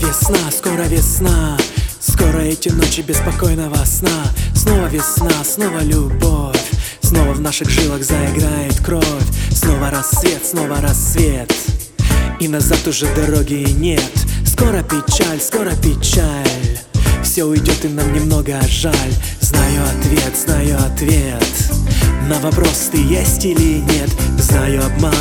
весна, скоро весна. Скоро эти ночи беспокойного сна. Снова весна, снова любовь. Снова в наших жилах заиграет кровь. Снова рассвет. И назад уже дороги нет. Скоро печаль, все уйдет и нам немного жаль. Знаю ответ на вопрос, ты есть или нет. Знаю обман.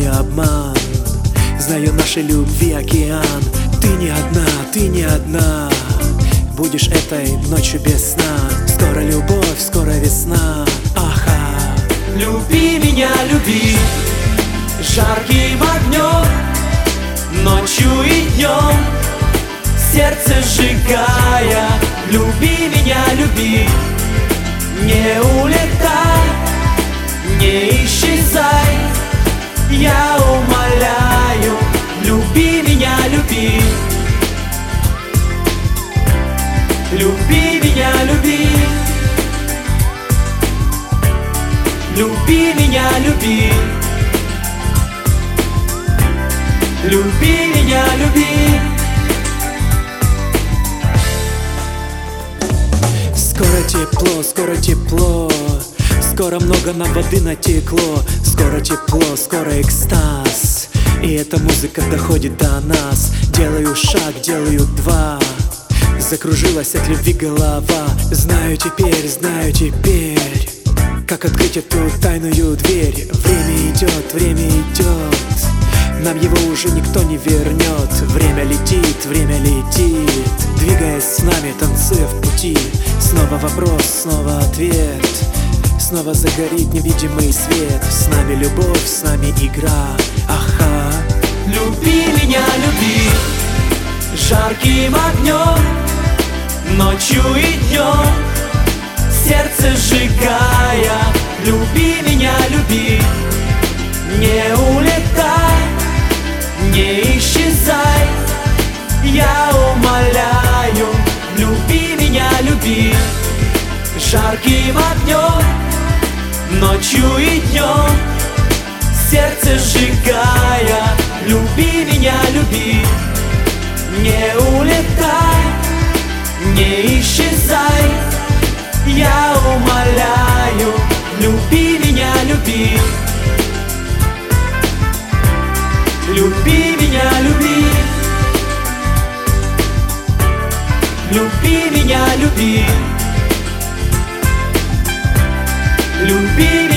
Знаю нашей любви океан. Ты не одна. Будешь этой ночью без сна. Скоро любовь, скоро весна. Аха. Люби меня, люби жарким огнем, ночью и днем, сердце сжигая. Люби меня, люби, не улетай, не исчезай. Я умоляю, люби меня, люби. Люби меня, люби. Люби меня, люби. Люби меня, люби. Скоро тепло. Скоро много нам воды натекло. Скоро тепло, скоро экстаз. И эта музыка доходит до нас. Делаю шаг, делаю два. Закружилась от любви голова. Знаю теперь, как открыть эту тайную дверь. Время идет, нам его уже никто не вернет. Время летит, двигаясь с нами, танцуя в пути. Снова вопрос, снова ответ. Снова загорит невидимый свет. С нами любовь, с нами игра. Аха. Люби меня, люби жарким огнем, ночью и днем, сердце сжигая. Люби меня, люби, не улетай, не исчезай. Я умоляю, люби меня, люби жарким огнем, ночью и днем, сердце сжигая. Люби меня, люби, не улетай, не исчезай. Я умоляю, люби меня, люби. Люби меня, люби. Люби меня, люби. Люби